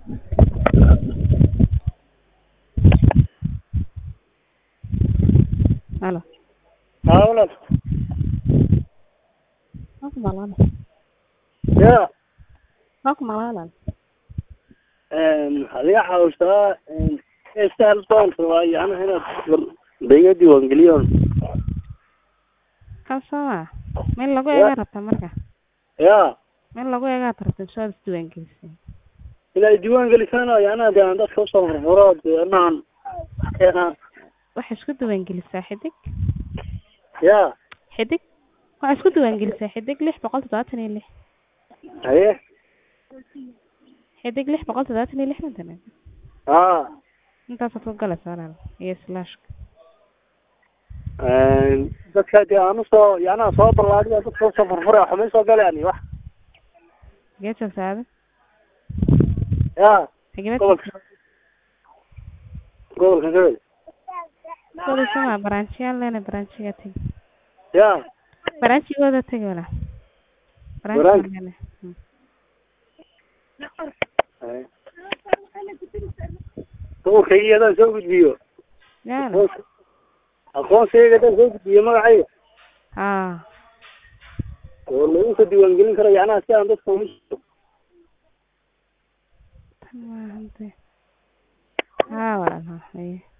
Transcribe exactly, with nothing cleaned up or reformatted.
Halo. Halo. Aku malam. Ya. Aku malam. Een hadiga xawsta een istaan toon waa yana hina bayga diiwaan geliyoon. Kalsama. Meel lagu eega rabta marka. Ya. Meel lagu eega rabta soo diiwaan gelisay. Ila diiwaan gelisana yana daan dad soo soo furo inaan keena Waxa isku diiwaan gelisay xidig. Ya. Xidig. Waxa isku diiwaan gelisay xidig lix boqol toddobaatan iyo lix. Haye. xidig lix boqol toddobaatan iyo lix madana. Ah. Intaas ku gala saaran iyo slash. Een dadka aan soo yana soo balaadiyo dad soo soo furo waxa soo galayaan wax. Geeso saad. Ya. Xidig. Gobol ka gabay. Soo sama branchial lena branchiga tag. Ya. Branchigooda tag wala. Branchiga. Soo kayada soo gudbiyo. Yaala. Aqoonsiga dad soo gudbiyo magacay. Ah. oo lagu soo diiwaan gelin karo yana si aan dadku Tamam. Ha wala.